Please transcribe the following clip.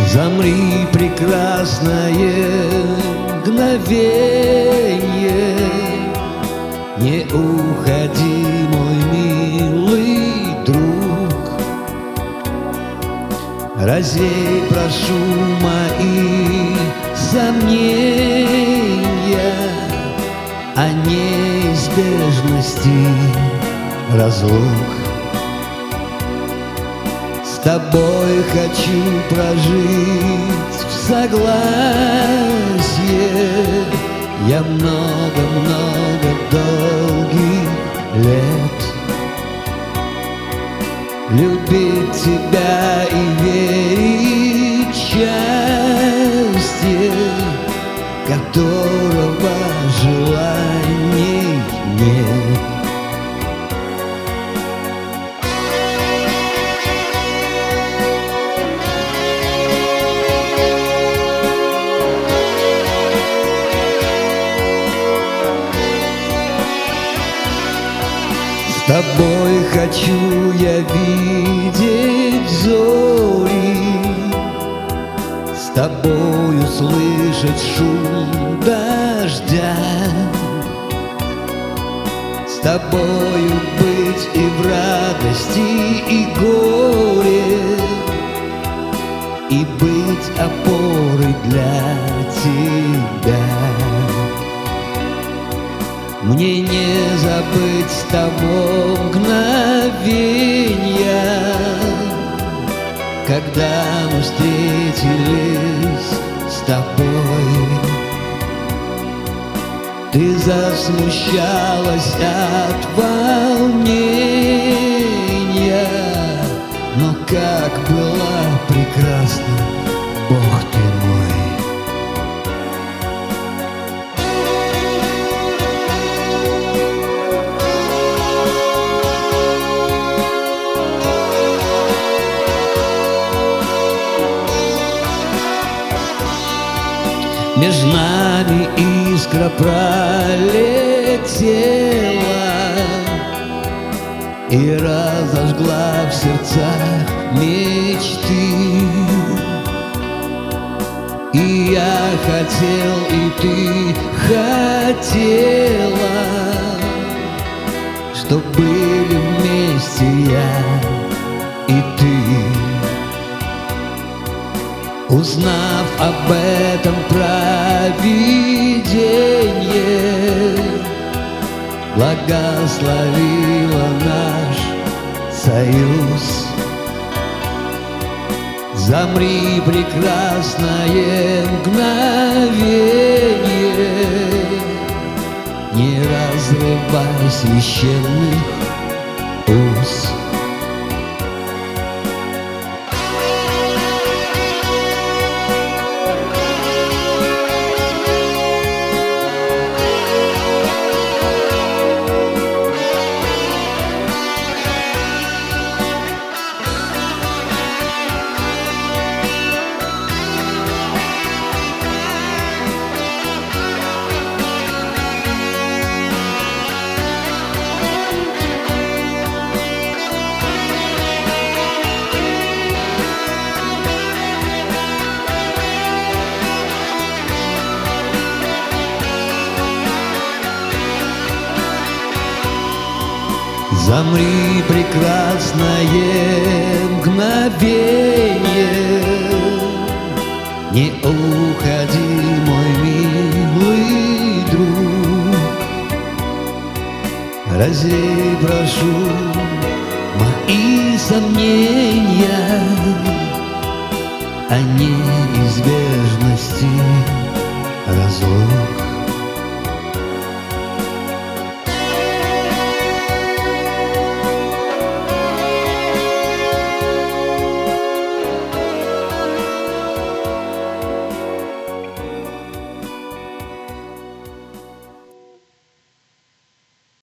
Замри, прекрасное мгновенье, не уходи, мой милый друг. Развей, прошу, мои сомнения о неизбежности разлук. С тобой хочу прожить в согласии я много-много долгих лет. Любить тебя и верить в счастье, которого желаний нет. С тобой хочу я видеть зори, с тобою слышать шум дождя, с тобою быть и в радости, и горе, и быть опорой для тебя. Мне не забыть того мгновения, когда мы встретились с тобой. Ты засмущалась от волнения, но как была прекрасна, Бог ты мой. Между нами искра пролетела и разожгла в сердцах мечты. И я хотел, и ты хотела, чтоб были вместе я и ты. Узнав об этом провидение, благословила наш союз. Замри, прекрасное мгновенье, не разрывай священных уз. Замри, прекрасное мгновенье, не уходи, мой милый друг. Развей, прошу, мои сомнения о неизбежности разлук.